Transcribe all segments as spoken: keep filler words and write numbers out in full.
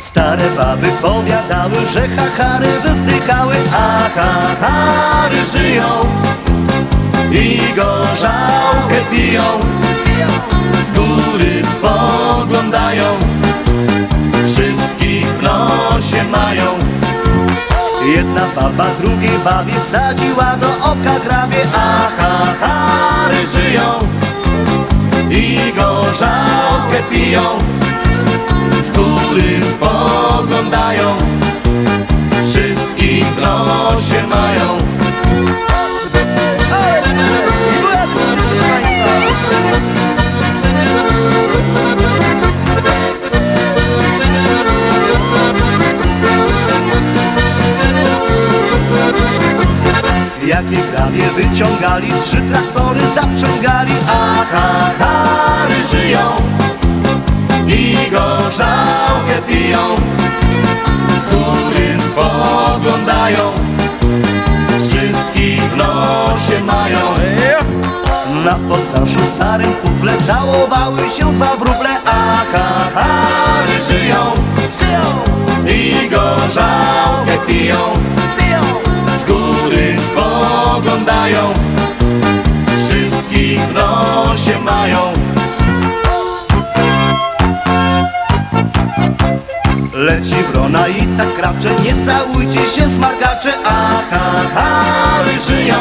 Stare baby powiadały, że hachary wyzdychały, a hachary żyją i gorzałkę piją. Z góry spoglądają, wszystkich w nosie mają. Jedna baba drugiej babie wsadziła do oka grabie, a hachary żyją i gorzałkę piją. Z góry spoglądają, wszystkich w nosie mają. Jakie grabie wyciągali, trzy traktory zaprzęgali, a hachary żyją i gorzałkę piją. Z góry spoglądają, wszystkich w nosie mają. Na poddaszu starym puple całowały się dwa wróble, a hachary żyją i gorzałkę piją. Z góry spoglądają, wszystkich w nosie mają. Leci wrona i tak kracze, nie całujcie się smarkacze, a hachary żyją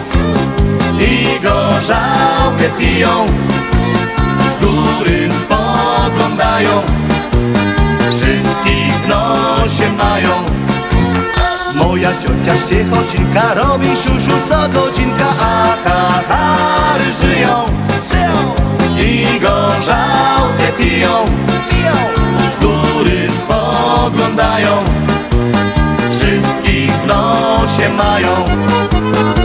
i gorzałkę piją. Z góry spoglądają, wszystkich w nosie mają. Moja ciocia ściechocinka robi siusiu co godzinka, a hachary żyją i gorzałkę piją. Z góry spoglądają, wszystkich w nosie mają.